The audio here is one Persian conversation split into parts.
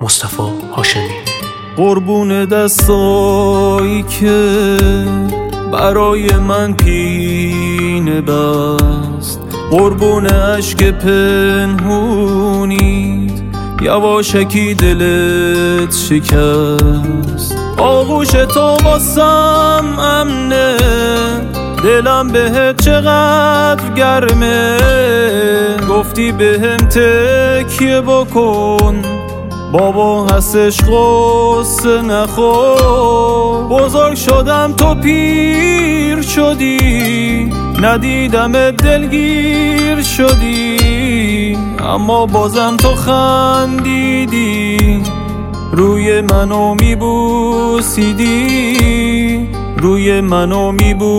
مصطفی هاشمی. قربون دستایی که برای من پینه بست، قربون عشق پنهونیت یواشکی دلت شکست. آغوش تو واسم امنه، دلم بهت چقدر گرمه. گفتی بهم تکیه بکن، بابا هستش قصه نخور. بزرگ شدم تو پیر شدی، ندیدمت دلگیر شدی، اما بازم تو خندیدی، روی منو میبوسیدی، روی منو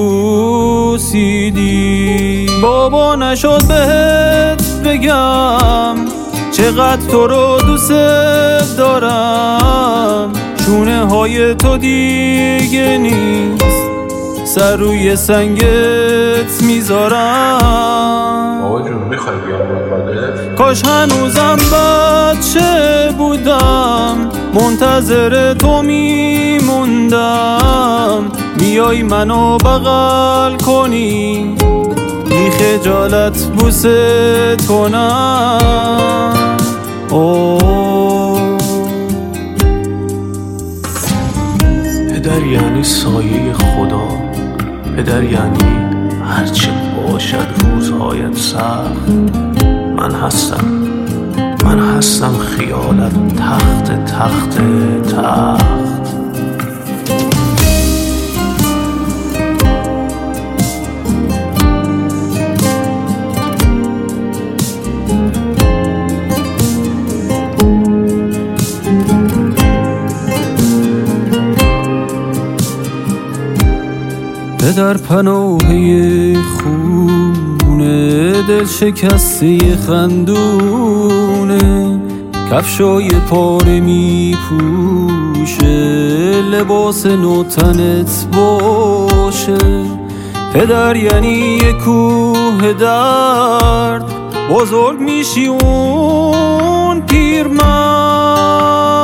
میبوسیدی. بابا نشد بهت بگم چقدر تو رو دوست دارم. شونه های تو دیگه نیست، سر روی سنگت میذارم. بابا جون میخوای بیام بالا؟ کاش هنوزم بچه بودم، منتظر تو میموندم. بیای منو بغل کنی، بی خجالت بوست کنم. پدر یعنی سایه خدا، پدر یعنی هرچه باشد روزهایت سخت. من هستم خیالت تخت. پدر پناهی خونه، دل شکسته خندونه، کفشای پاره می پوشه، لباس نو تنت باشه. پدر یعنی یه کوه درد، بزرگ میشی اون پیرمرد.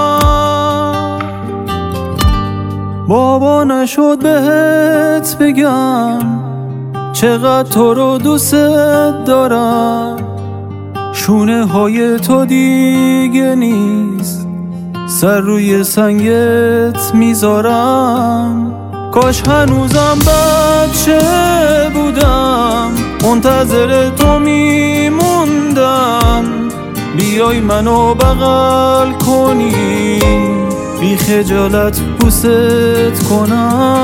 بابا نشد بهت بگم چقدر تو رو دوست دارم. شونه های تو دیگه نیست، سر روی سنگت میذارم. کاش هنوزم بچه بودم، منتظر تو میموندم. بیای منو بغل کنی، بی خجالت بوست کنم.